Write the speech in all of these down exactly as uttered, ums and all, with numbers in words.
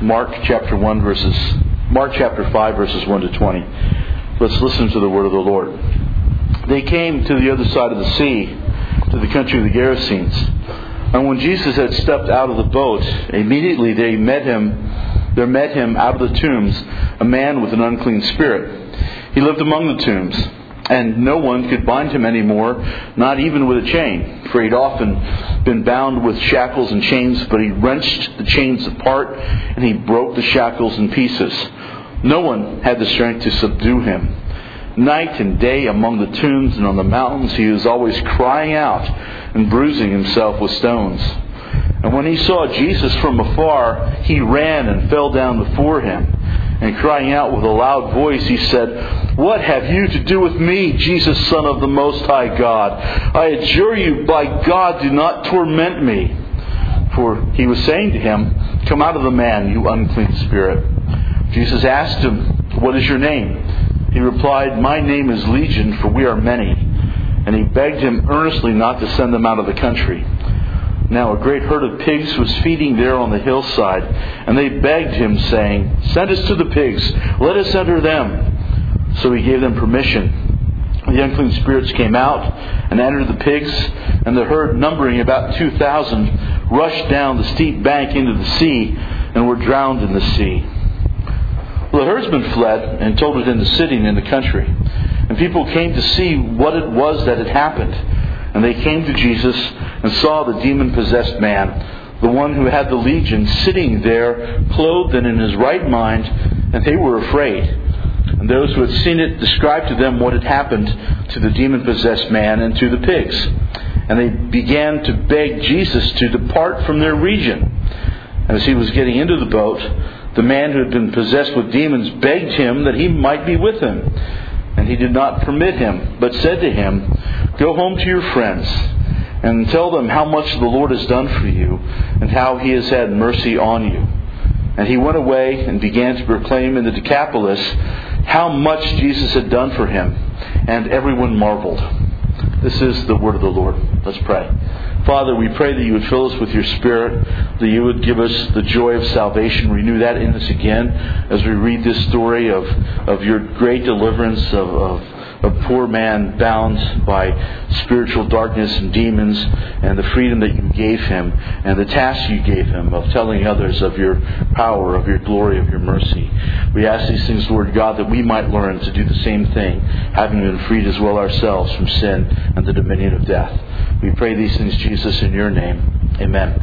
Mark chapter one verses Mark chapter five verses one to twenty. Let's listen to the word of the Lord. They came to the other side of the sea, to the country of the Gerasenes. And when Jesus had stepped out of the boat, immediately they met him there met him out of the tombs a man with an unclean spirit. He lived among the tombs, and no one could bind him any more, not even with a chain, for he'd often been bound with shackles and chains, but he wrenched the chains apart, and he broke the shackles in pieces. No one had the strength to subdue him. Night and day among the tombs and on the mountains, he was always crying out and bruising himself with stones. And when he saw Jesus from afar, he ran and fell down before him. And crying out with a loud voice, he said, "What have you to do with me, Jesus, Son of the Most High God? I adjure you, by God, do not torment me." For he was saying to him, "Come out of the man, you unclean spirit." Jesus asked him, "What is your name?" He replied, "My name is Legion, for we are many." And he begged him earnestly not to send them out of the country. Now a great herd of pigs was feeding there on the hillside, and they begged him, saying, "Send us to the pigs, let us enter them." So he gave them permission. The unclean spirits came out and entered the pigs, and the herd, numbering about two thousand, rushed down the steep bank into the sea and were drowned in the sea. Well, the herdsmen fled and told it in the city and in the country. And people came to see what it was that had happened. And they came to Jesus and saw the demon-possessed man, the one who had the legion, sitting there, clothed and in his right mind, and they were afraid. And those who had seen it described to them what had happened to the demon-possessed man and to the pigs. And they began to beg Jesus to depart from their region. And as he was getting into the boat, the man who had been possessed with demons begged him that he might be with him. And he did not permit him, but said to him, "Go home to your friends and tell them how much the Lord has done for you and how he has had mercy on you." And he went away and began to proclaim in the Decapolis how much Jesus had done for him. And everyone marveled. This is the word of the Lord. Let's pray. Father, we pray that you would fill us with your Spirit, that you would give us the joy of salvation, renew that in us again as we read this story of, of your great deliverance of, of a poor man bound by spiritual darkness and demons, and the freedom that you gave him, and the task you gave him of telling others of your power, of your glory, of your mercy. We ask these things, Lord God, that we might learn to do the same thing, having been freed as well ourselves from sin and the dominion of death. We pray these things, Jesus, in your name. Amen.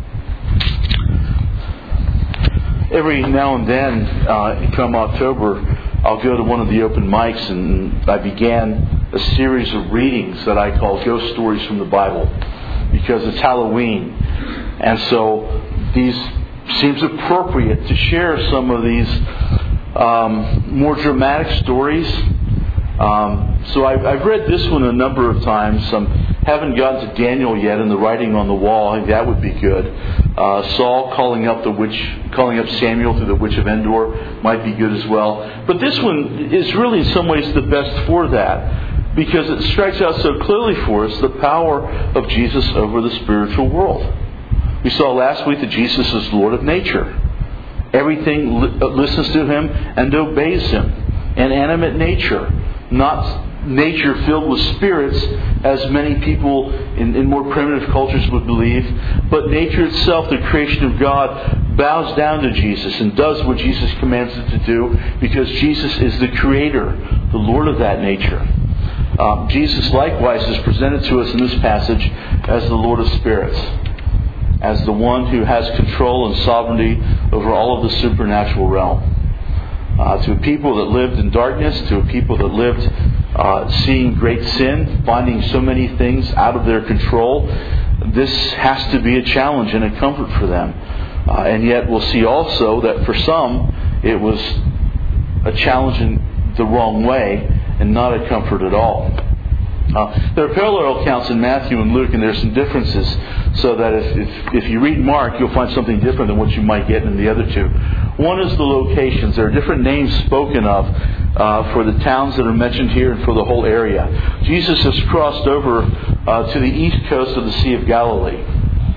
Every now and then, uh, come October, I'll go to one of the open mics, and I began a series of readings that I call Ghost Stories from the Bible, because it's Halloween. And so these seems appropriate to share some of these um, more dramatic stories. Um, so I've, I've read this one a number of times. I haven't gotten to Daniel yet in the writing on the wall. I think that would be good. Uh, Saul calling up the witch, calling up Samuel through the witch of Endor might be good as well. But this one is really in some ways the best for that, because it strikes out so clearly for us the power of Jesus over the spiritual world. We saw last week that Jesus is Lord of nature. Everything li- listens to him and obeys him. Inanimate nature, not nature filled with spirits, as many people in, in more primitive cultures would believe, but nature itself, the creation of God, bows down to Jesus and does what Jesus commands it to do, because Jesus is the creator, the Lord of that nature. Um, Jesus likewise is presented to us in this passage as the Lord of spirits, as the one who has control and sovereignty over all of the supernatural realm. Uh, to a people that lived in darkness, to a people that lived uh, seeing great sin, finding so many things out of their control, this has to be a challenge and a comfort for them. Uh, and yet we'll see also that for some it was a challenge in the wrong way and not a comfort at all. Uh, there are parallel accounts in Matthew and Luke, and there's some differences, so that if, if, if you read Mark, you'll find something different than what you might get in the other two. One is the locations. There are different names spoken of uh, for the towns that are mentioned here and for the whole area. Jesus has crossed over uh, to the east coast of the Sea of Galilee.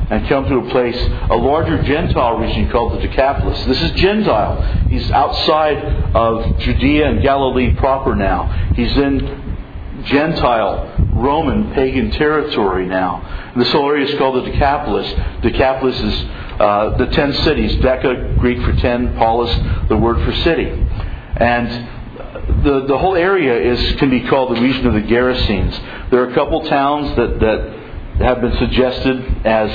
and come to a place, a larger Gentile region called the Decapolis. This is Gentile. He's outside of Judea and Galilee proper now. He's in Gentile, Roman, pagan territory now. This whole area is called the Decapolis. Decapolis is uh, the ten cities. Deca, Greek for ten, polis, the word for city. And the the whole area is can be called the region of the Gerasenes. There are a couple towns that, that have been suggested as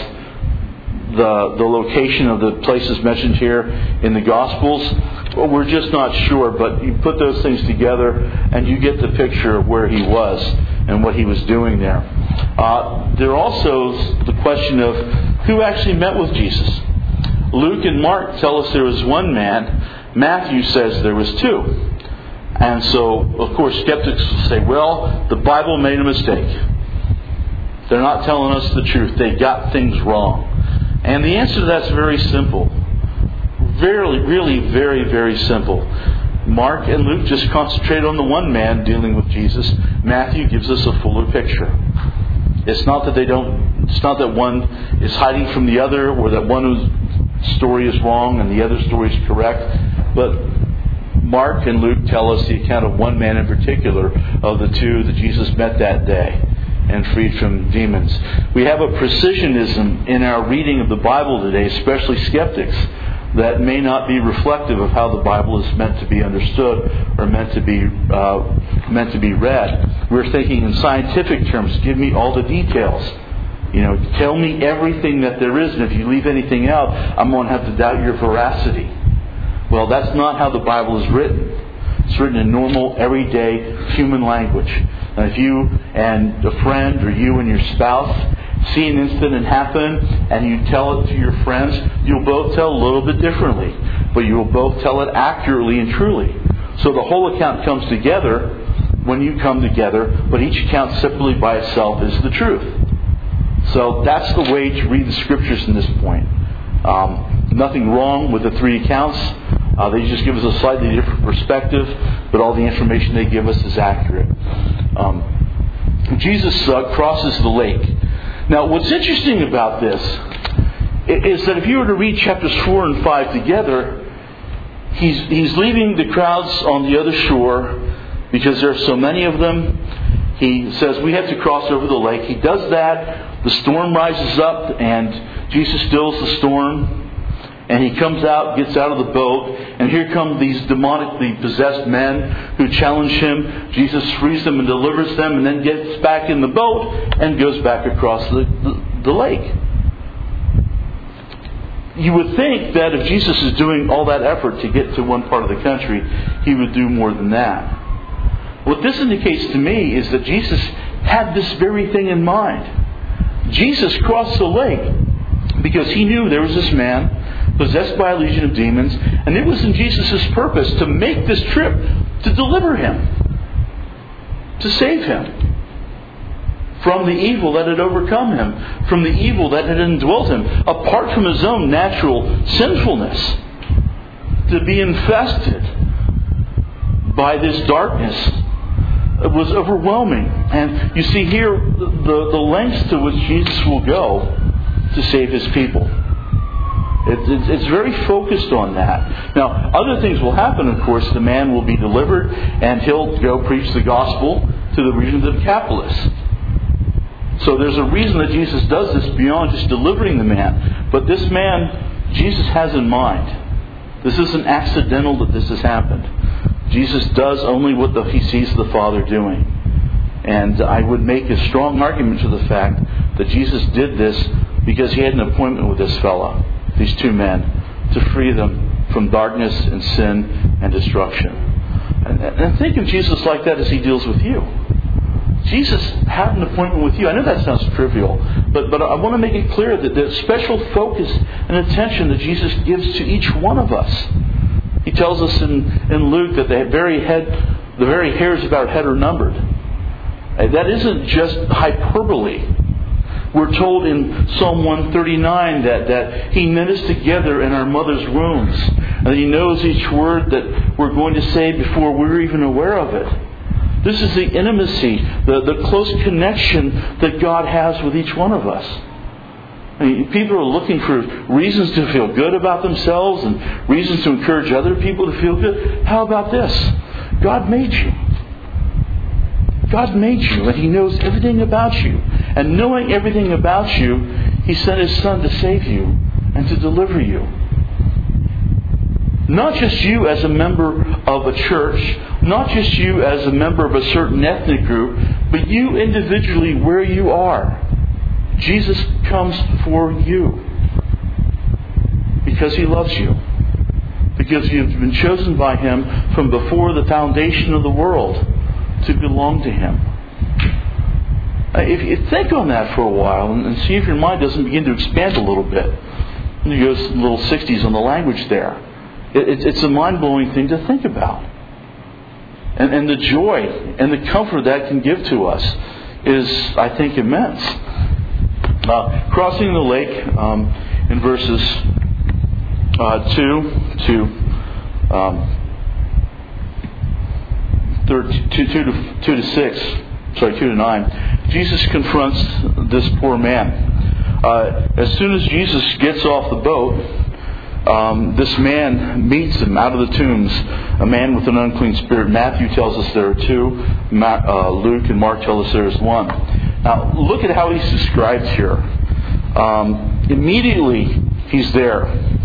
the the location of the places mentioned here in the Gospels. Well, we're just not sure, but you put those things together and you get the picture of where he was and what he was doing there. Uh, there also is the question of who actually met with Jesus. Luke and Mark tell us there was one man. Matthew says there was two. And so, of course, skeptics will say, well, the Bible made a mistake. They're not telling us the truth. They got things wrong. And the answer to that's very simple. Very, really very, very simple. Mark and Luke just concentrate on the one man dealing with Jesus. Matthew gives us a fuller picture. It's not that they don't, it's not that one is hiding from the other, or that one story is wrong and the other story is correct. But Mark and Luke tell us the account of one man in particular of the two that Jesus met that day and freed from demons. We have a precisionism in our reading of the Bible today, especially skeptics, that may not be reflective of how the Bible is meant to be understood or meant to be uh, meant to be read. We're thinking in scientific terms. Give me all the details. You know, tell me everything that there is, and if you leave anything out, I'm going to have to doubt your veracity. Well, that's not how the Bible is written. It's written in normal, everyday human language. And if you and a friend, or you and your spouse, see an incident happen and you tell it to your friends, you'll both tell a little bit differently. But you will both tell it accurately and truly. So the whole account comes together when you come together, but each account separately by itself is the truth. So that's the way to read the Scriptures in this point. Um, nothing wrong with the three accounts. Uh, they just give us a slightly different perspective, but all the information they give us is accurate. Um, Jesus uh, crosses the lake. Now, what's interesting about this is that if you were to read chapters four and five together, he's he's leaving the crowds on the other shore because there are so many of them. He says, we have to cross over the lake. He does that. The storm rises up, and Jesus stills the storm. And he comes out, gets out of the boat, and here come these demonically possessed men who challenge him. Jesus frees them and delivers them, and then gets back in the boat and goes back across the, the, the lake. You would think that if Jesus is doing all that effort to get to one part of the country, he would do more than that. What this indicates to me is that Jesus had this very thing in mind. Jesus crossed the lake because he knew there was this man possessed by a legion of demons, and it was in Jesus' purpose to make this trip to deliver him, to save him from the evil that had overcome him, from the evil that had indwelt him, apart from his own natural sinfulness, to be infested by this darkness. It was overwhelming. And you see here the, the lengths to which Jesus will go to save his people. It, it, it's very focused on that. Now, other things will happen, of course. The man will be delivered, and he'll go preach the gospel to the region of the Decapolis. So there's a reason that Jesus does this beyond just delivering the man. But this man, Jesus has in mind. This isn't accidental that this has happened. Jesus does only what the, he sees the Father doing. And I would make a strong argument to the fact that Jesus did this because he had an appointment with this fellow, these two men, to free them from darkness and sin and destruction. And, and think of Jesus like that as he deals with you. Jesus had an appointment with you. I know that sounds trivial, but, but I want to make it clear that the special focus and attention that Jesus gives to each one of us. He tells us in, in Luke that the very head, the very hairs of our head are numbered. That isn't just hyperbole. We're told in Psalm one thirty-nine that, that He knit us together in our mother's wombs. And that He knows each word that we're going to say before we're even aware of it. This is the intimacy, the, the close connection that God has with each one of us. I mean, people are looking for reasons to feel good about themselves and reasons to encourage other people to feel good. How about this? God made you. God made you, and He knows everything about you. And knowing everything about you, He sent His Son to save you and to deliver you. Not just you as a member of a church, not just you as a member of a certain ethnic group, but you individually where you are. Jesus comes for you because He loves you. Because you've been chosen by Him from before the foundation of the world to belong to Him. If you think on that for a while and see if your mind doesn't begin to expand a little bit. You go a little sixties on the language there. It's a mind-blowing thing to think about. And, and the joy and the comfort that can give to us is, I think, immense. Uh, crossing the lake um, in verses uh, two to um, third, two, two to two to six, sorry, two to nine. Jesus confronts this poor man. Uh, as soon as Jesus gets off the boat, um, this man meets him out of the tombs. A man with an unclean spirit. Matthew tells us there are two. Ma- uh, Luke and Mark tell us there is one. Now, look at how he's described here. Um, immediately, he's there.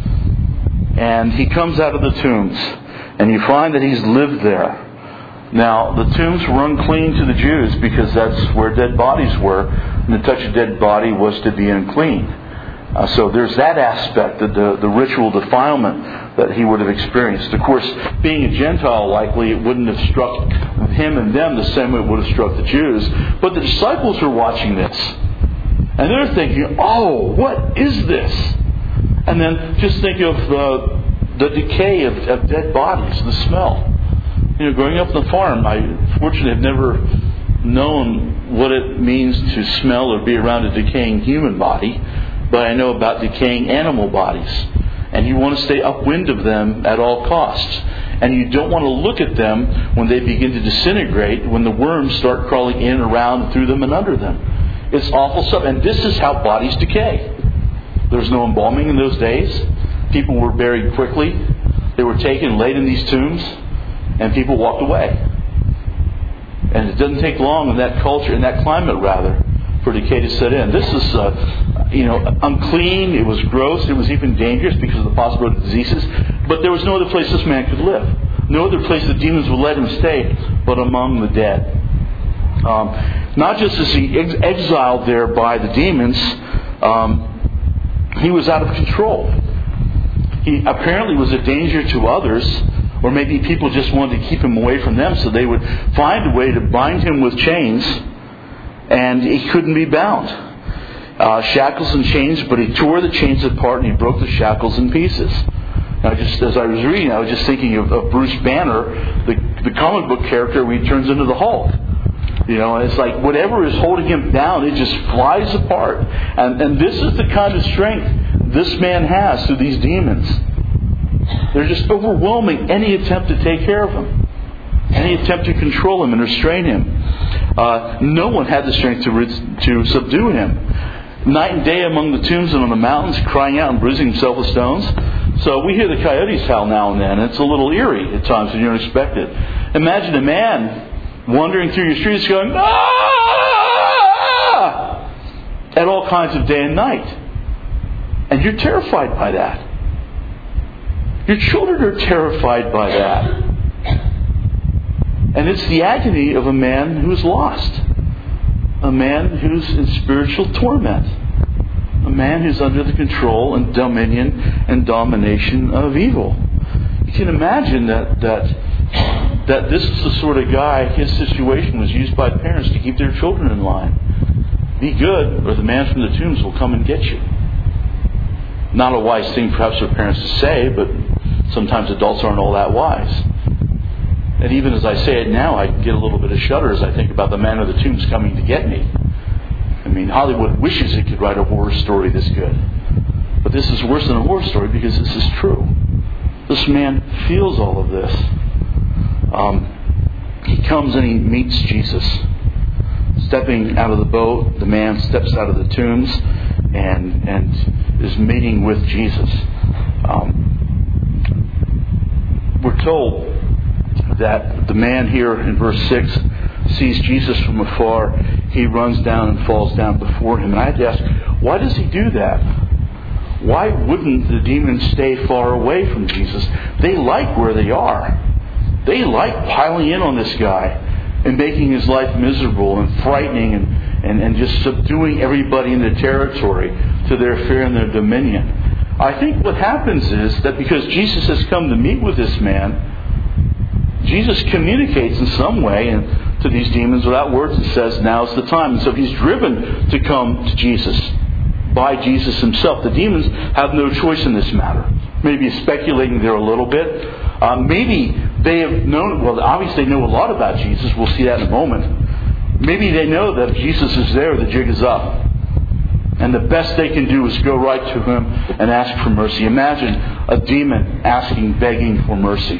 And he comes out of the tombs. And you find that he's lived there. Now, the tombs were unclean to the Jews because that's where dead bodies were. And to touch a dead body was to be unclean. Uh, so there's that aspect of the, the ritual defilement that he would have experienced. Of course, being a Gentile, likely it wouldn't have struck him and them the same way it would have struck the Jews. But the disciples are watching this. And they're thinking, oh, what is this? And then just think of uh, the decay of, of dead bodies, the smell. You know, growing up on the farm, I fortunately have never known what it means to smell or be around a decaying human body. But I know about decaying animal bodies. And you want to stay upwind of them at all costs. And you don't want to look at them when they begin to disintegrate, when the worms start crawling in, around, through them, and under them. It's awful stuff. And this is how bodies decay. There was no embalming in those days. People were buried quickly. They were taken, laid in these tombs, and people walked away. And it doesn't take long in that culture, in that climate rather, for decay to set in. This is, uh, you know, unclean. It was gross. It was even dangerous because of the possibility of diseases. But there was no other place this man could live. No other place the demons would let him stay but among the dead. Um, not just is he ex- exiled there by the demons, um, he was out of control. He apparently was a danger to others, or maybe people just wanted to keep him away from them, so they would find a way to bind him with chains, and he couldn't be bound. Uh, shackles and chains, but he tore the chains apart and he broke the shackles in pieces. Now, just as I was reading, I was just thinking of, of Bruce Banner, the, the comic book character, where he turns into the Hulk. You know, it's like whatever is holding him down, it just flies apart. And, and this is the kind of strength this man has through these demons. They're just overwhelming any attempt to take care of him, any attempt to control him and restrain him. Uh, no one had the strength to to subdue him. Night and day among the tombs and on the mountains, crying out and bruising himself with stones. So we hear the coyotes howl now and then. It's a little eerie at times when you don't expect it. Imagine a man wandering through your streets going, ah! At all kinds of day and night. And you're terrified by that. Your children are terrified by that. And it's the agony of a man who's lost. A man who's in spiritual torment. A man who's under the control and dominion and domination of evil. You can imagine that that that this is the sort of guy, his situation was used by parents to keep their children in line. Be good, or the man from the tombs will come and get you. Not a wise thing perhaps for parents to say, but sometimes adults aren't all that wise. And even as I say it now, I get a little bit of shudder as I think about the man of the tombs coming to get me. I mean, Hollywood wishes it could write a horror story this good. But this is worse than a horror story because this is true. This man feels all of this. Um, he comes and he meets Jesus. Stepping out of the boat, the man steps out of the tombs, and and is meeting with Jesus. Um, we're told that the man here in verse six sees Jesus from afar. He runs down and falls down before him. And I have to ask, why does he do that? Why wouldn't the demons stay far away from Jesus? They like where they are. They like piling in on this guy and making his life miserable and frightening and, and, and just subduing everybody in the territory to their fear and their dominion. I think what happens is that because Jesus has come to meet with this man, Jesus communicates in some way and to these demons without words and says, now's the time. And so he's driven to come to Jesus by Jesus himself. The demons have no choice in this matter. Maybe speculating there a little bit. Uh, maybe they have known, well, obviously they know a lot about Jesus. We'll see that in a moment. Maybe they know that if Jesus is there, the jig is up. And the best they can do is go right to him and ask for mercy. Imagine a demon asking, begging for mercy.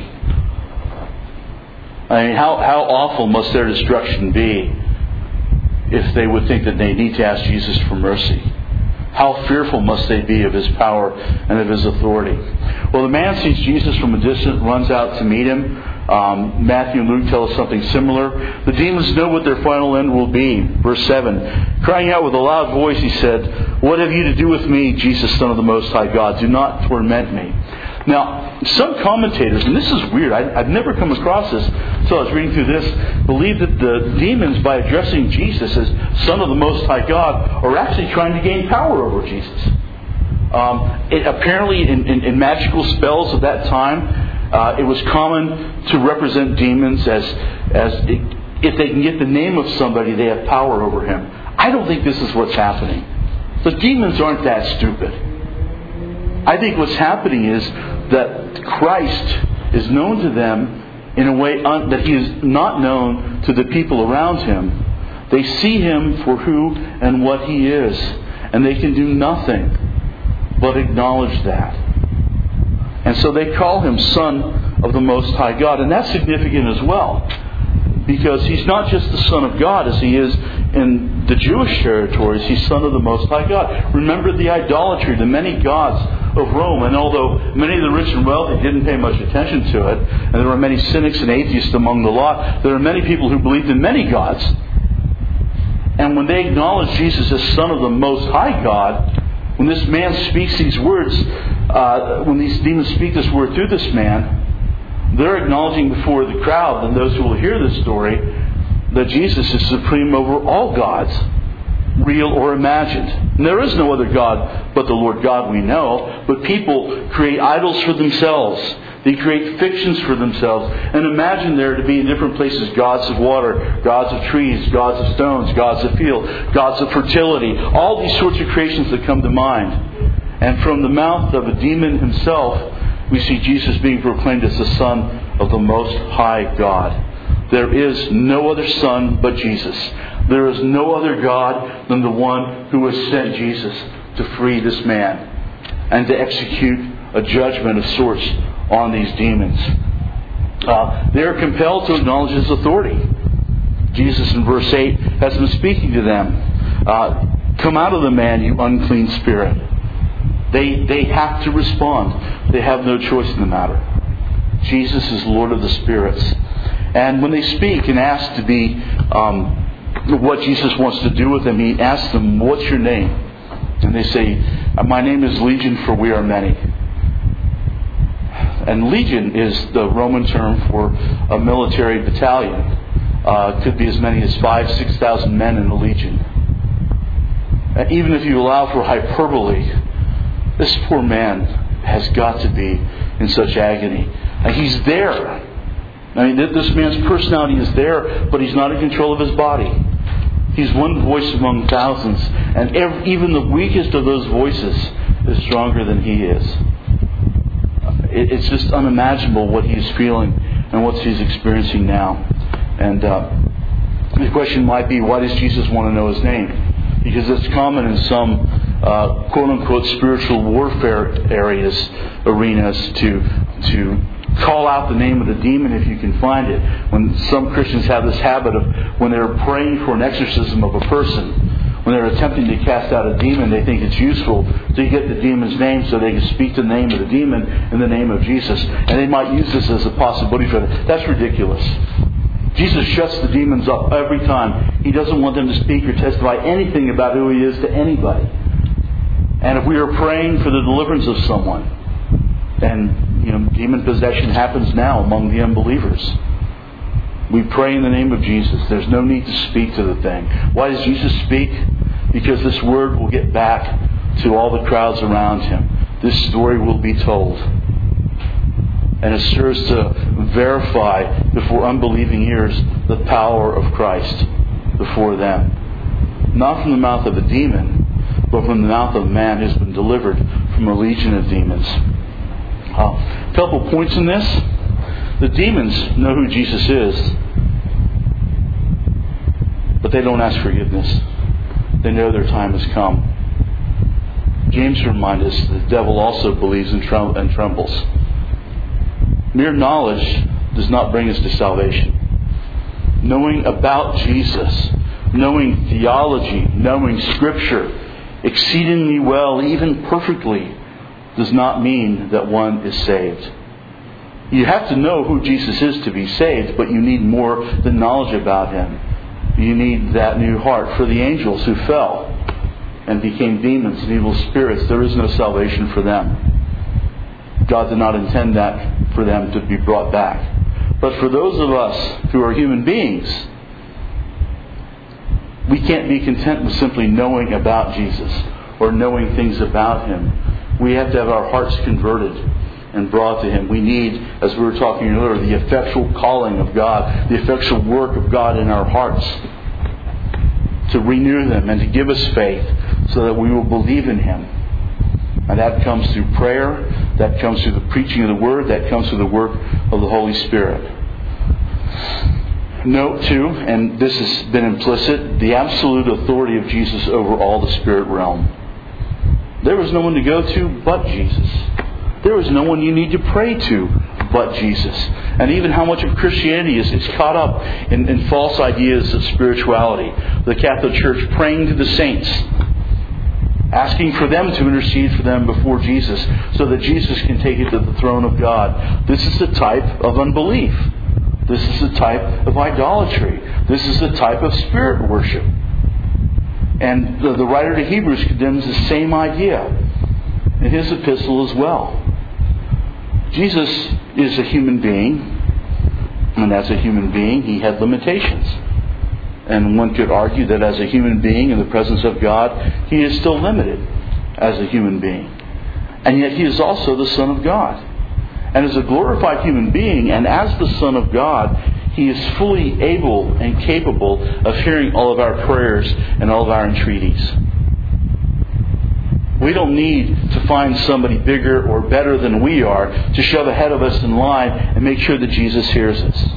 I mean, how, how awful must their destruction be if they would think that they need to ask Jesus for mercy? How fearful must they be of his power and of his authority? Well, the man sees Jesus from a distance, runs out to meet him. Um, Matthew and Luke tell us something similar. The demons know what their final end will be. Verse seven, crying out with a loud voice, he said, "What have you to do with me, Jesus, Son of the Most High God? Do not torment me." Now, some commentators, and this is weird, I, I've never come across this until I was reading through this, believe that the demons, by addressing Jesus as Son of the Most High God, are actually trying to gain power over Jesus. Um, it, apparently, in, in, in magical spells of that time, uh, it was common to represent demons as, as it, if they can get the name of somebody, they have power over him. I don't think this is what's happening. The demons aren't that stupid. I think what's happening is that Christ is known to them in a way un- that he is not known to the people around him. They see him for who and what he is, and they can do nothing but acknowledge that. And so they call him Son of the Most High God, and that's significant as well, because he's not just the Son of God as he is in the Jewish territories. He's Son of the Most High God. Remember the idolatry, the many gods of Rome. And although many of the rich and wealthy didn't pay much attention to it, and there were many cynics and atheists among the lot, there are many people who believed in many gods. And when they acknowledge Jesus as Son of the Most High God, when this man speaks these words, uh, when these demons speak this word through this man, they're acknowledging before the crowd and those who will hear this story that Jesus is supreme over all gods, real or imagined. And there is no other God but the Lord God we know, but people create idols for themselves. They create fictions for themselves and imagine there to be in different places gods of water, gods of trees, gods of stones, gods of field, gods of fertility, all these sorts of creations that come to mind. And from the mouth of a demon himself, we see Jesus being proclaimed as the Son of the Most High God. There is no other Son but Jesus. There is no other God than the one who has sent Jesus to free this man and to execute a judgment of sorts on these demons. Uh, they are compelled to acknowledge his authority. Jesus in verse eight has been speaking to them. Uh, Come out of the man, you unclean spirit. They, they have to respond. They have no choice in the matter. Jesus is Lord of the spirits. And when they speak and ask to be um, what Jesus wants to do with them, he asks them, "What's your name?" And they say, "My name is Legion, for we are many." And legion is the Roman term for a military battalion. Uh, it could be as many as five, six thousand men in a legion. And even if you allow for hyperbole, this poor man has got to be in such agony. And he's there. I mean, this man's personality is there, but he's not in control of his body. He's one voice among thousands, and every, even the weakest of those voices is stronger than he is. It, it's just unimaginable what he's feeling and what he's experiencing now. And uh, the question might be, why does Jesus want to know his name? Because it's common in some uh, quote-unquote spiritual warfare areas, arenas, to to call out the name of the demon if you can find it. When some Christians have this habit of, when they're praying for an exorcism of a person, When they're attempting to cast out a demon, they think it's useful to get the demon's name so they can speak the name of the demon in the name of Jesus. And they might use this as a possibility for them. That's ridiculous. Jesus shuts the demons up every time. He doesn't want them to speak or testify anything about who He is to anybody. And if we are praying for the deliverance of someone, and you know, demon possession happens now among the unbelievers, we pray in the name of Jesus. There's no need to speak to the thing. Why does Jesus speak? Because this word will get back to all the crowds around Him. This story will be told. And it serves to verify before unbelieving ears the power of Christ before them. Not from the mouth of a demon, but from the mouth of a man who's been delivered from a legion of demons. Uh, a couple points in this. The demons know who Jesus is, but they don't ask forgiveness. They know their time has come. James reminds us the devil also believes and trembles. Mere knowledge does not bring us to salvation. Knowing about Jesus, knowing theology, knowing Scripture exceedingly well, even perfectly, does not mean that one is saved. You have to know who Jesus is to be saved, but you need more than knowledge about Him. You need that new heart. For the angels who fell and became demons and evil spirits, there is no salvation for them. God did not intend that for them to be brought back. But for those of us who are human beings, we can't be content with simply knowing about Jesus or knowing things about Him. We have to have our hearts converted and brought to Him. We need, as we were talking earlier, the effectual calling of God, the effectual work of God in our hearts to renew them and to give us faith so that we will believe in Him. And that comes through prayer, that comes through the preaching of the Word, that comes through the work of the Holy Spirit. Note too, and this has been implicit, the absolute authority of Jesus over all the spirit realm. There was no one to go to but Jesus. There is no one you need to pray to but Jesus. And even how much of Christianity is, is caught up in, in false ideas of spirituality. The Catholic Church praying to the saints, asking for them to intercede for them before Jesus so that Jesus can take it to the throne of God. This is a type of unbelief. This is a type of idolatry. This is a type of spirit worship. And the, the writer to Hebrews condemns the same idea in his epistle as well. Jesus is a human being, and as a human being, He had limitations. And one could argue that as a human being in the presence of God, He is still limited as a human being. And yet He is also the Son of God. And as a glorified human being, and as the Son of God, He is fully able and capable of hearing all of our prayers and all of our entreaties. We don't need to find somebody bigger or better than we are to shove ahead of us in line and make sure that Jesus hears us.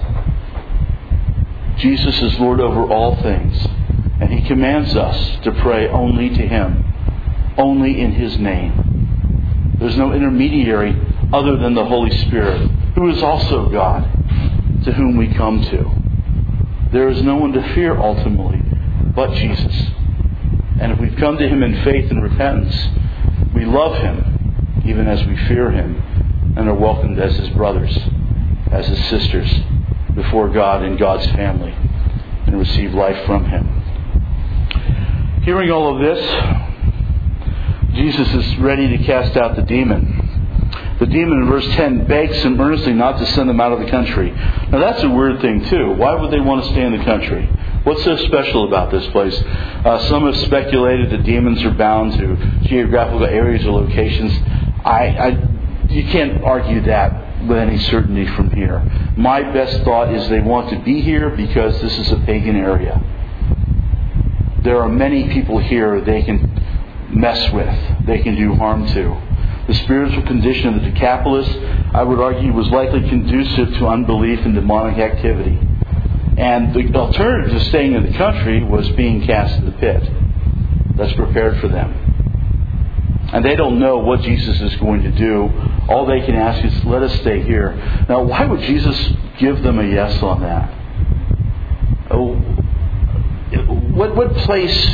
Jesus is Lord over all things, and He commands us to pray only to Him, only in His name. There's no intermediary other than the Holy Spirit, who is also God, to whom we come to. There is no one to fear ultimately but Jesus. And if we've come to Him in faith and repentance, we love Him even as we fear Him and are welcomed as His brothers, as His sisters before God and God's family, and receive life from Him. Hearing all of this, Jesus is ready to cast out the demon. The demon in verse ten begs Him earnestly not to send them out of the country. Now that's a weird thing too. Why would they want to stay in the country? What's so special about this place? Uh, some have speculated that demons are bound to geographical areas or locations. I, I, you can't argue that with any certainty from here. My best thought is they want to be here because this is a pagan area. There are many people here they can mess with, they can do harm to. The spiritual condition of the Decapolis, I would argue, was likely conducive to unbelief and demonic activity. And the alternative to staying in the country was being cast in the pit that's prepared for them. And they don't know what Jesus is going to do. All they can ask is, let us stay here. Now, why would Jesus give them a yes on that? Oh, what, what place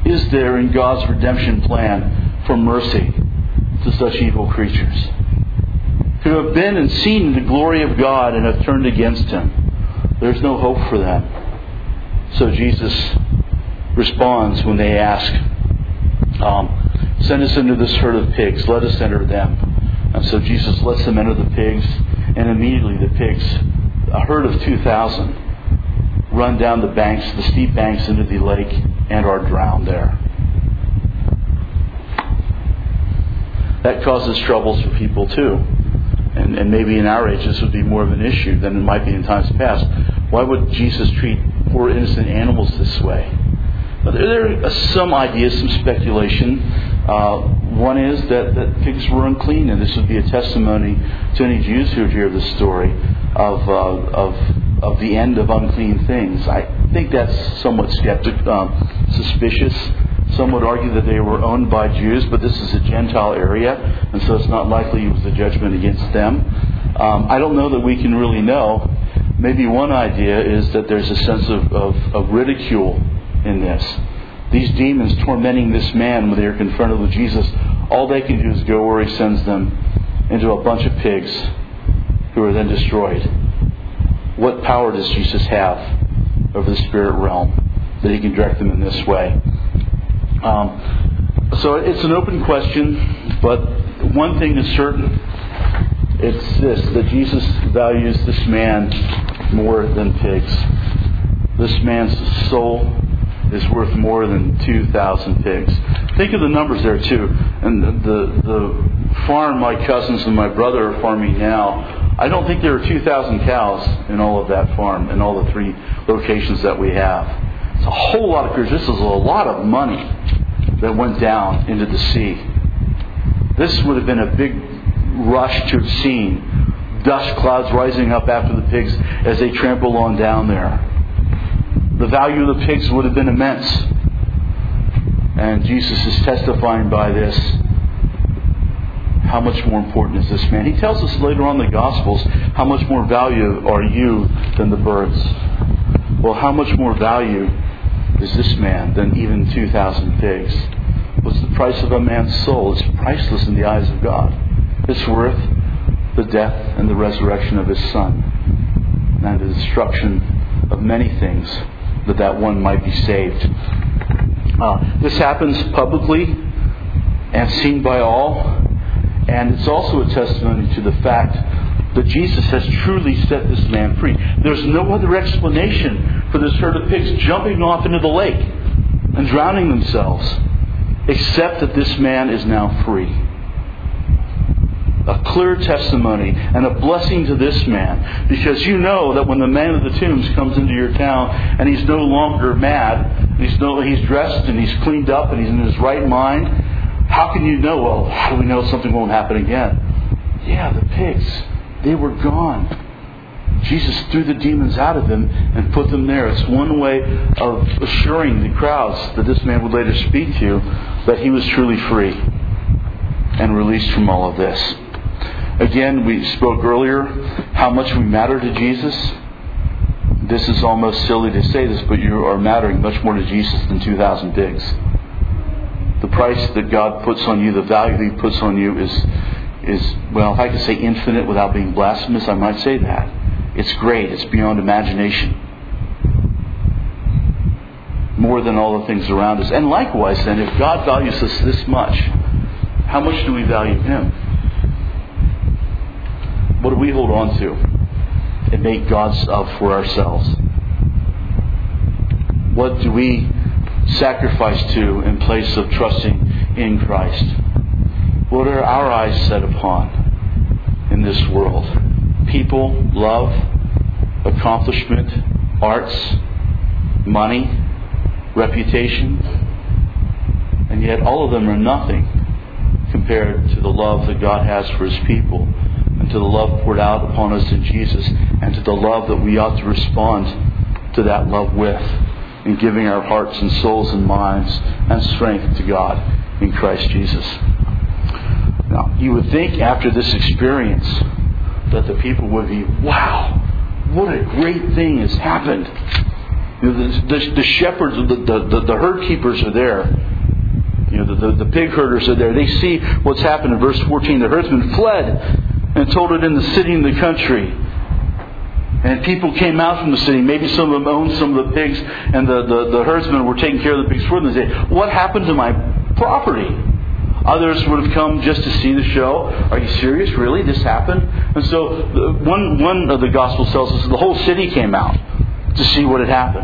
is there in God's redemption plan for mercy to such evil creatures who have been and seen the glory of God and have turned against Him? There's no hope for them. So Jesus responds when they ask, um, send us into this herd of pigs. Let us enter them. And so Jesus lets them enter the pigs, and immediately the pigs, a herd of two thousand, run down the banks, the steep banks into the lake, and are drowned there. That causes troubles for people too. And, and maybe in our age this would be more of an issue than it might be in times past. Why would Jesus treat poor innocent animals this way? But there, there are some ideas, some speculation. Uh, one is that, that pigs were unclean, and this would be a testimony to any Jews who would hear the story of uh, of of the end of unclean things. I think that's somewhat skeptic, um, suspicious. Some would argue that they were owned by Jews, but this is a Gentile area, and so it's not likely it was a judgment against them. Um, I don't know that we can really know. Maybe one idea is that there's a sense of, of, of ridicule in this. These demons tormenting this man when they are confronted with Jesus, all they can do is go where He sends them, into a bunch of pigs who are then destroyed. What power does Jesus have over the spirit realm that He can direct them in this way? Um, so it's an open question, but one thing is certain. It's this, that Jesus values this man more than pigs. This man's soul is worth more than two thousand pigs. Think of the numbers there too. And the, the farm my cousins and my brother are farming now, I don't think there are two thousand cows in all of that farm, in all the three locations that we have. It's a whole lot of creatures. This is a lot of money that went down into the sea. This would have been a big rush to have seen dust clouds rising up after the pigs as they trample on down there. The value of the pigs would have been immense. And Jesus is testifying by this. How much more important is this man? He tells us later on in the Gospels, how much more value are you than the birds? Well, how much more value is this man than even two thousand pigs? What's the price of a man's soul? It's priceless in the eyes of God. It's worth the death and the resurrection of His Son and the destruction of many things that that one might be saved. Uh, this happens publicly and seen by all, and it's also a testimony to the fact that Jesus has truly set this man free. There's no other explanation for this herd of pigs jumping off into the lake and drowning themselves, except that this man is now free. A clear testimony and a blessing to this man, because you know that when the man of the tombs comes into your town and he's no longer mad, he's no, he's dressed and he's cleaned up and he's in his right mind, how can you know? Well, how do we know something won't happen again? Yeah, the pigs, they were gone. Jesus threw the demons out of him and put them there. It's one way of assuring the crowds that this man would later speak to that he was truly free and released from all of this. Again, we spoke earlier how much we matter to Jesus. This is almost silly to say this, but you are mattering much more to Jesus than two thousand pigs. The price that God puts on you, the value that He puts on you is, is well, if I could say infinite without being blasphemous, I might say that. It's great. It's beyond imagination. More than all the things around us. And likewise then, if God values us this much, how much do we value Him? What do we hold on to and make God's of for ourselves? What do we sacrifice to in place of trusting in Christ? What are our eyes set upon in this world? People, love, accomplishment, arts, money, reputation. And yet all of them are nothing compared to the love that God has for His people, and to the love poured out upon us in Jesus, and to the love that we ought to respond to that love with, in giving our hearts and souls and minds and strength to God in Christ Jesus. Now, you would think after this experience that the people would be, wow, what a great thing has happened. You know, the, the, the shepherds, the, the, the herd keepers are there. You know, the, the, the pig herders are there. They see what's happened in verse fourteen. The herdsmen fled and told it in the city and the country. And people came out from the city. Maybe some of them owned some of the pigs, and the, the, the herdsmen were taking care of the pigs for them. They say, "What happened to my property?" Others would have come just to see the show. Are you serious? Really? This happened? And so one, one of the Gospels tells us the whole city came out to see what had happened.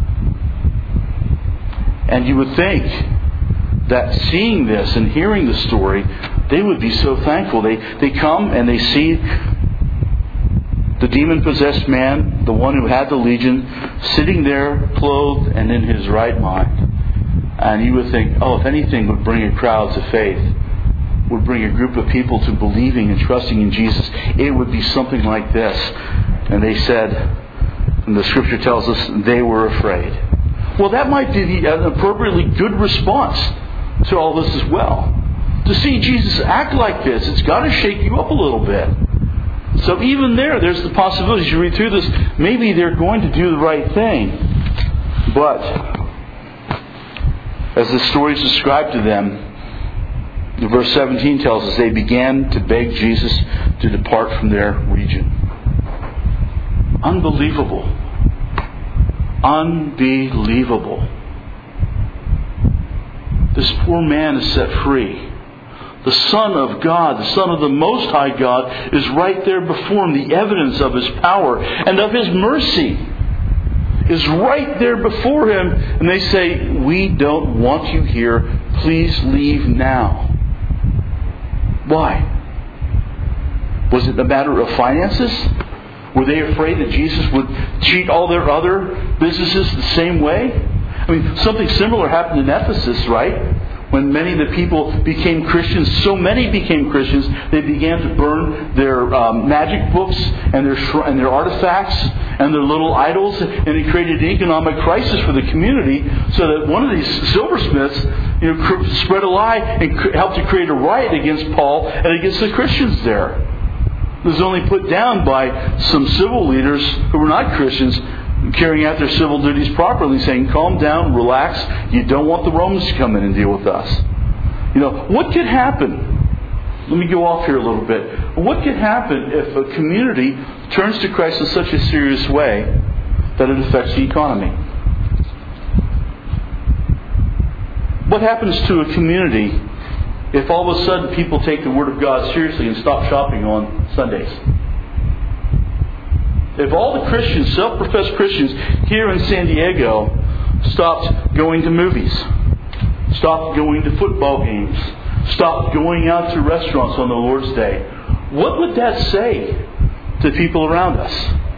And you would think that seeing this and hearing the story, they would be so thankful. They, they come and they see the demon-possessed man, the one who had the legion, sitting there clothed and in his right mind. And you would think, oh, if anything would bring a crowd to faith, would bring a group of people to believing and trusting in Jesus, it would be something like this. And they said, and the Scripture tells us, they were afraid. Well, that might be an appropriately good response to all this as well. To see Jesus act like this, it's got to shake you up a little bit. So even there, there's the possibility, as you read through this, maybe they're going to do the right thing. But as the story is described to them, verse seventeen tells us they began to beg Jesus to depart from their region. Unbelievable. Unbelievable. This poor man is set free. The Son of God, the Son of the Most High God, is right there before him. The evidence of His power and of His mercy is right there before him. And they say, "We don't want you here. Please leave now." Why? Was it a matter of finances? Were they afraid that Jesus would treat all their other businesses the same way? I mean, something similar happened in Ephesus, right? When many of the people became Christians, so many became Christians, they began to burn their um, magic books and their sh- and their artifacts and their little idols, and it created an economic crisis for the community. So that one of these silversmiths, you know, cr- spread a lie and cr- helped to create a riot against Paul and against the Christians there. It was only put down by some civil leaders who were not Christians, carrying out their civil duties properly, saying, "Calm down, relax. You don't want the Romans to come in and deal with us." You know, what could happen? Let me go off here a little bit. What could happen if a community turns to Christ in such a serious way that it affects the economy? What happens to a community if all of a sudden people take the Word of God seriously and stop shopping on Sundays? If all the Christians, self-professed Christians here in San Diego stopped going to movies, stopped going to football games, stopped going out to restaurants on the Lord's Day, what would that say to people around us?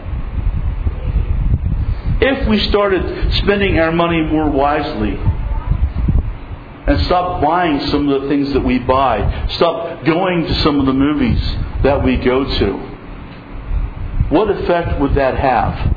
If we started spending our money more wisely and stopped buying some of the things that we buy, stopped going to some of the movies that we go to, what effect would that have?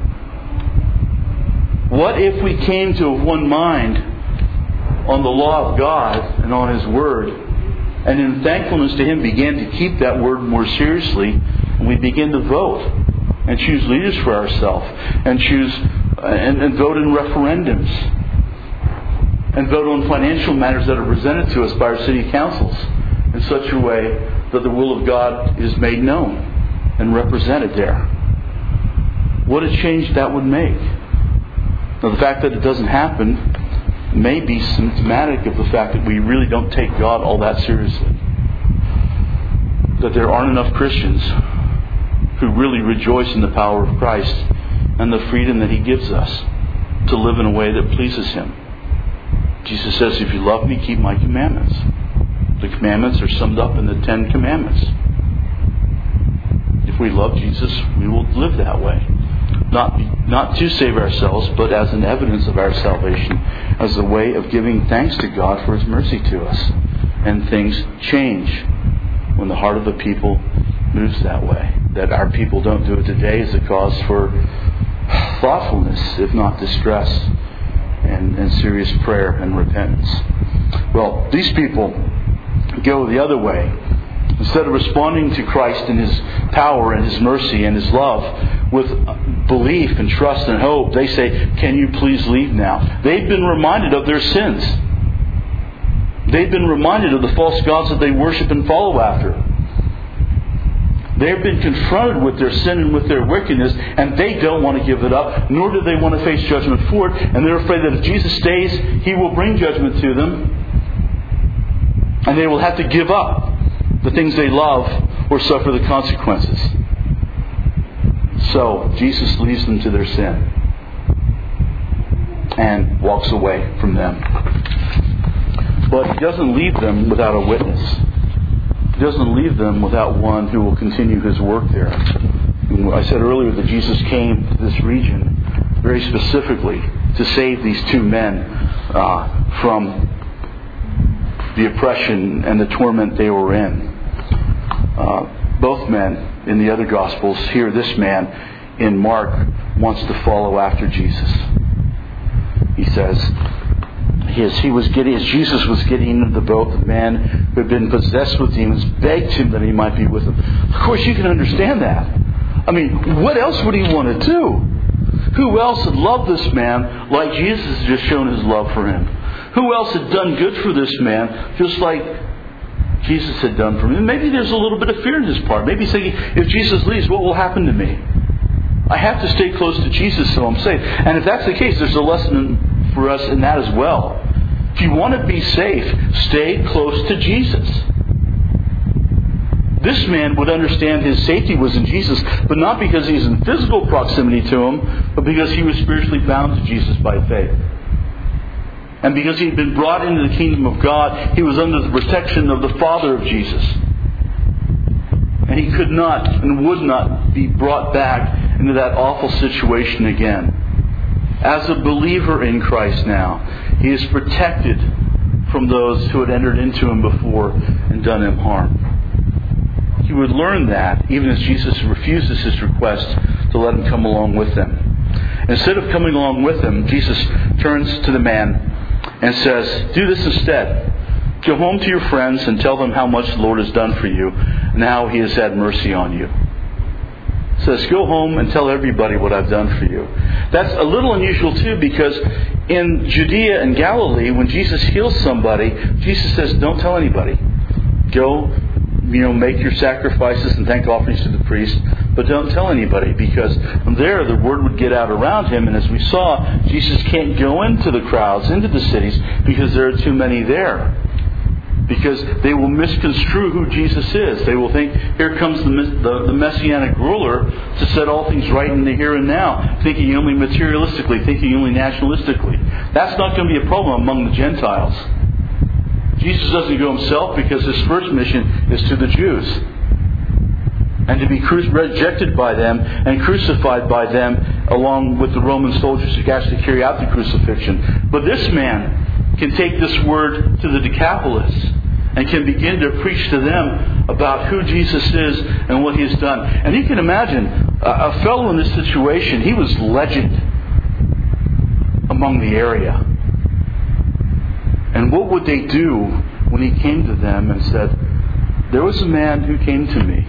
What if we came to one mind on the law of God and on His Word, and in thankfulness to Him began to keep that Word more seriously, and we begin to vote and choose leaders for ourselves, and choose and, and vote in referendums, and vote on financial matters that are presented to us by our city councils in such a way that the will of God is made known and represented there. What a change that would make. Now, the fact that it doesn't happen may be symptomatic of the fact that we really don't take God all that seriously. That there aren't enough Christians who really rejoice in the power of Christ and the freedom that He gives us to live in a way that pleases Him. Jesus says, "If you love Me, keep My commandments." The commandments are summed up in the Ten Commandments. If we love Jesus, we will live that way. Not, not to save ourselves, but as an evidence of our salvation, as a way of giving thanks to God for His mercy to us. And things change when the heart of the people moves that way. That our people don't do it today is a cause for thoughtfulness, if not distress, and, and serious prayer and repentance. Well, these people go the other way. Instead of responding to Christ and His power and His mercy and His love with belief and trust and hope, they say, can you please leave now? They've been reminded of their sins. They've been reminded of the false gods that they worship and follow after. They've been confronted with their sin and with their wickedness, and they don't want to give it up, nor do they want to face judgment for it. And they're afraid that if Jesus stays, He will bring judgment to them, and they will have to give up the things they love or suffer the consequences. So Jesus leaves them to their sin and walks away from them. But He doesn't leave them without a witness. He doesn't leave them without one who will continue His work there. I said earlier that Jesus came to this region very specifically to save these two men uh, from the oppression and the torment they were in. Uh, both men in the other Gospels, here this man in Mark wants to follow after Jesus. He says, As he was getting, as Jesus was getting into the boat, the man who had been possessed with demons begged Him that he might be with him. Of course, you can understand that. I mean, what else would he want to do? Who else had loved this man like Jesus had just shown His love for him? Who else had done good for this man just like Jesus had done for him? And maybe there's a little bit of fear in his part. Maybe he's thinking, if Jesus leaves, what will happen to me? I have to stay close to Jesus so I'm safe. And if that's the case, there's a lesson in, for us in that as well. If you want to be safe, stay close to Jesus. This man would understand his safety was in Jesus, but not because he's in physical proximity to Him, but because he was spiritually bound to Jesus by faith. And because he had been brought into the kingdom of God, he was under the protection of the Father of Jesus. And he could not and would not be brought back into that awful situation again. As a believer in Christ now, he is protected from those who had entered into him before and done him harm. He would learn that even as Jesus refuses his request to let him come along with them. Instead of coming along with him, Jesus turns to the man and says, do this instead. Go home to your friends and tell them how much the Lord has done for you and how He has had mercy on you. It says, go home and tell everybody what I've done for you. That's a little unusual too, because in Judea and Galilee, when Jesus heals somebody, Jesus says, don't tell anybody. Go, you know, make your sacrifices and thank offerings to the priest, but don't tell anybody, because from there the word would get out around him. And as we saw, Jesus can't go into the crowds, into the cities, because there are too many there. Because they will misconstrue who Jesus is. They will think, here comes the, the, the Messianic ruler to set all things right in the here and now, thinking only materialistically, thinking only nationalistically. That's not going to be a problem among the Gentiles. Jesus doesn't go Himself because His first mission is to the Jews. And to be cru- rejected by them and crucified by them along with the Roman soldiers who actually carry out the crucifixion. But this man can take this word to the Decapolis and can begin to preach to them about who Jesus is and what He has done. And you can imagine a, a fellow in this situation, he was legend among the area. And what would they do when He came to them and said, there was a man who came to me,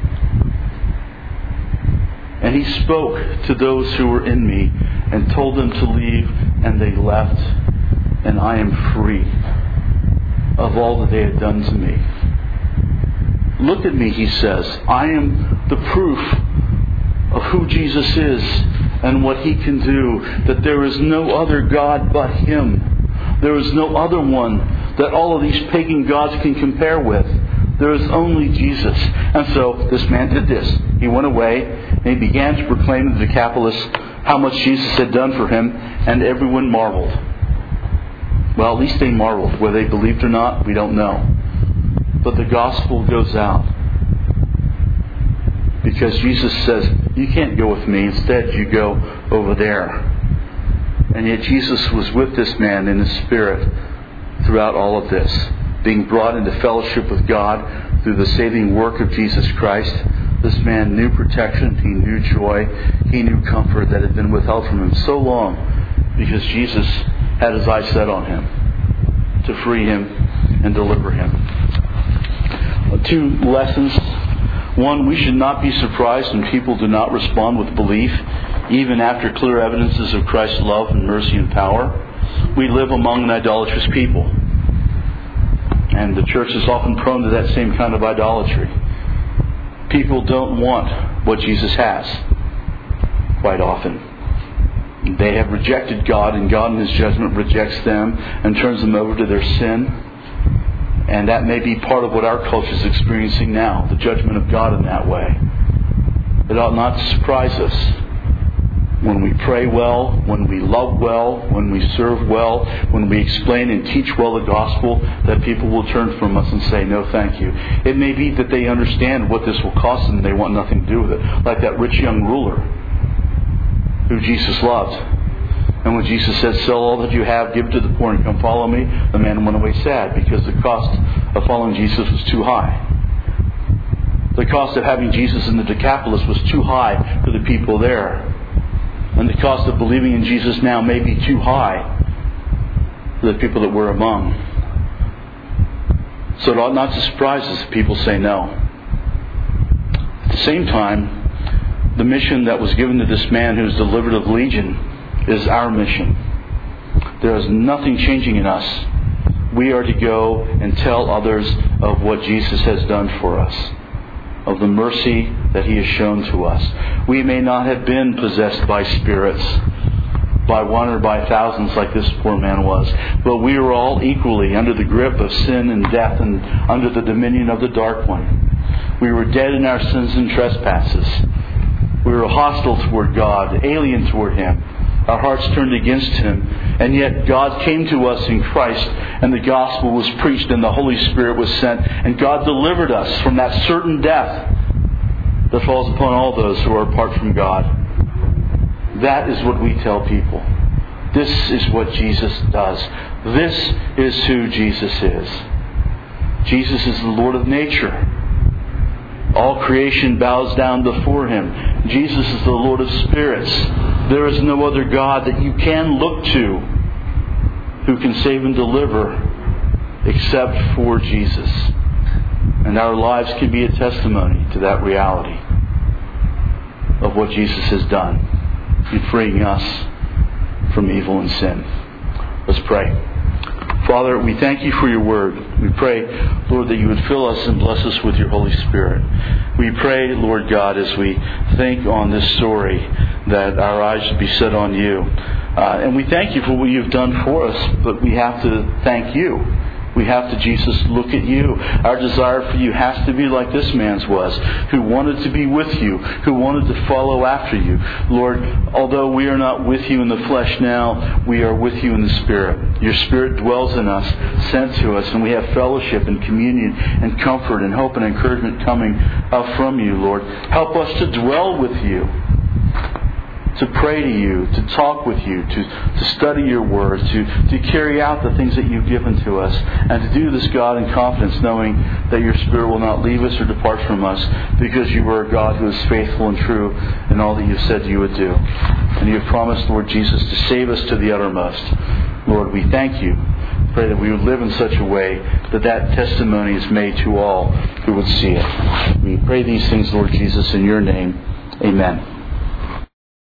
and he spoke to those who were in me and told them to leave, and they left, and I am free of all that they had done to me. Look at me, he says. I am the proof of who Jesus is and what He can do, that there is no other God but Him. There is no other one that all of these pagan gods can compare with. There is only Jesus. And so this man did this. He went away and he began to proclaim to the Decapolis how much Jesus had done for him, and everyone marveled. Well, at least they marveled. Whether they believed or not, we don't know. But the gospel goes out. Because Jesus says, you can't go with me. Instead, you go over there. And yet Jesus was with this man in His Spirit throughout all of this, being brought into fellowship with God through the saving work of Jesus Christ. This man knew protection, he knew joy, he knew comfort that had been withheld from him so long because Jesus had His eyes set on him to free him and deliver him. Two lessons. One, we should not be surprised when people do not respond with belief, even after clear evidences of Christ's love and mercy and power. We live among an idolatrous people. And the church is often prone to that same kind of idolatry. People don't want what Jesus has, quite often. They have rejected God, and God in His judgment rejects them and turns them over to their sin. And that may be part of what our culture is experiencing now, the judgment of God in that way. It ought not to surprise us when we pray well, when we love well, when we serve well, when we explain and teach well the gospel, that people will turn from us and say, no, thank you. It may be that they understand what this will cost them and they want nothing to do with it. Like that rich young ruler who Jesus loved. And when Jesus said, sell all that you have, give it to the poor, and come follow me, the man went away sad because the cost of following Jesus was too high. The cost of having Jesus in the Decapolis was too high for the people there. And the cost of believing in Jesus now may be too high for the people that we're among. So it ought not to surprise us if people say no. At the same time, the mission that was given to this man who was delivered of Legion is our mission. There is nothing changing in us. We are to go and tell others of what Jesus has done for us, of the mercy that He has shown to us. We may not have been possessed by spirits, by one or by thousands like this poor man was, but we were all equally under the grip of sin and death and under the dominion of the dark one. We were dead in our sins and trespasses. We were hostile toward God, alien toward Him. Our hearts turned against Him. And yet God came to us in Christ, and the gospel was preached, and the Holy Spirit was sent, and God delivered us from that certain death that falls upon all those who are apart from God. That is what we tell people. This is what Jesus does. This is who Jesus is. Jesus is the Lord of nature. All creation bows down before Him. Jesus is the Lord of spirits. There is no other God that you can look to who can save and deliver except for Jesus. And our lives can be a testimony to that reality of what Jesus has done in freeing us from evil and sin. Let's pray. Father, we thank You for Your Word. We pray, Lord, that You would fill us and bless us with Your Holy Spirit. We pray, Lord God, as we think on this story, that our eyes should be set on You. Uh, and we thank You for what You've done for us, but we have to thank You. We have to, Jesus, look at You. Our desire for You has to be like this man's was, who wanted to be with You, who wanted to follow after You. Lord, although we are not with You in the flesh now, we are with You in the Spirit. Your Spirit dwells in us, sent to us, and we have fellowship and communion and comfort and hope and encouragement coming up from You, Lord. Help us to dwell with You, to pray to You, to talk with You, to, to study Your words, to, to carry out the things that You've given to us, and to do this, God, in confidence, knowing that Your Spirit will not leave us or depart from us, because You are a God who is faithful and true in all that You've said You would do. And You have promised, Lord Jesus, to save us to the uttermost. Lord, we thank You. Pray that we would live in such a way that that testimony is made to all who would see it. We pray these things, Lord Jesus, in Your name. Amen.